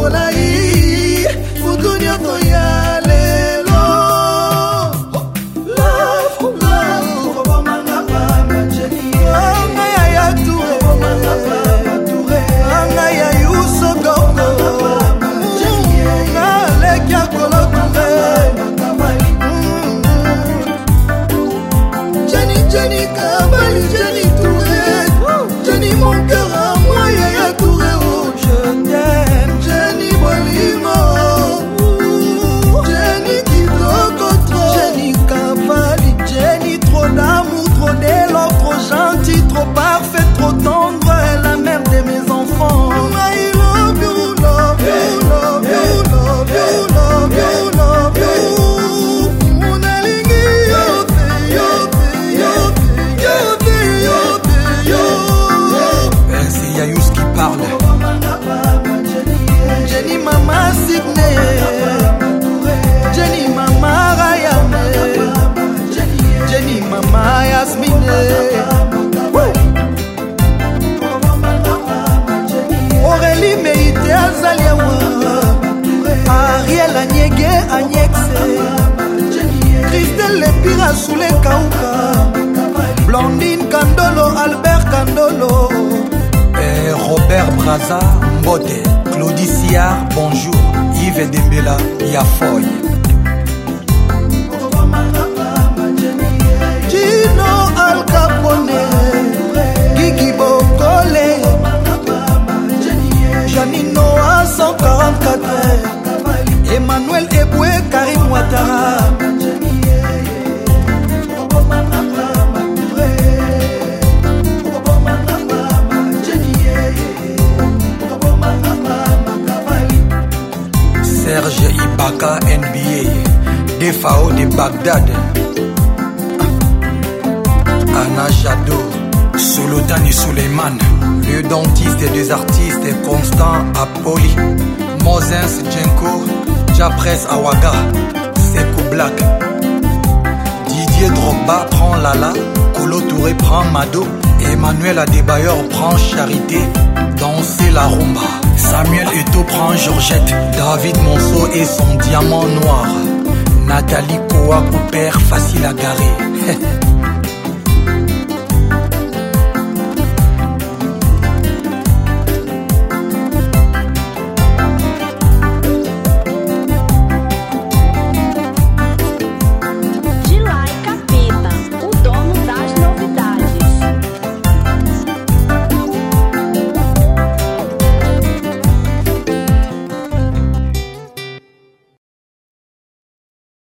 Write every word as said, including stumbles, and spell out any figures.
molai kutunya toya lelo love love bomanga mama Jenny anga ya ya toure bomanga mama toure anga ya yuso gogo Jenny na lekia kolo toure Jenny Jenny kabali Jenny toure Jenny mon cœur à moi ya ya toure oh je t'aime Jenny bolimo Jenny kitoko trop Jenny kabali Jenny trop d'amour trop d'élan trop gentil trop parfait trop tendre la mère de mes enfants I love you love you love you love you love you love you mon alingi yo yo yo yo yo yo c'est Yayous qui parle. Jenny Mama Sydney Jenny Mama Rayane Jenny Mama Yasmine Aurélie Meïté Azaliawa Ariel Anyege Agnexe Christelle Lepira Soule Kauka Blandine Kandolo Albert Kandolo Et Robert Braza Mbote, Claudie Siard, bonjour. Yves Dembela, Yafoy. Gino Al Capone, Gigi Bokole, Janino à cent quarante-quatre, Emmanuel Eboué, Karim Ouattara. Serge Ibaka N B A, Defao de Bagdad, Anna Jadot, Solotani Suleiman, le dentiste des artistes Constant Apoli, Moses Djenko, Japres Awaga, Sekou Black, Didier Drogba prend Lala, Kolo Touré prend Mado, Emmanuel Adebayor prend Charité, Danser la rumba. Samuel Eto'o prend Georgette, David Monceau et son diamant noir. Nathalie Koa, père facile à garer.